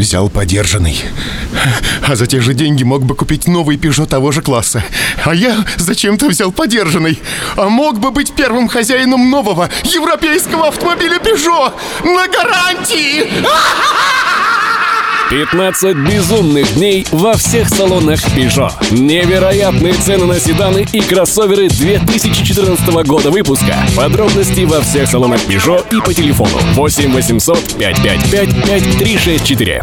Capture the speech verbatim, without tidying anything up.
Взял подержанный. А за те же деньги мог бы купить новый Peugeot того же класса. А я зачем-то взял подержанный. А мог бы быть первым хозяином нового европейского автомобиля Peugeot на гарантии. пятнадцать безумных дней во всех салонах Peugeot. Невероятные цены на седаны и кроссоверы две тысячи четырнадцатого года выпуска. Подробности во всех салонах Peugeot и по телефону восемь восемьсот пятьсот пятьдесят пять пять три шесть четыре.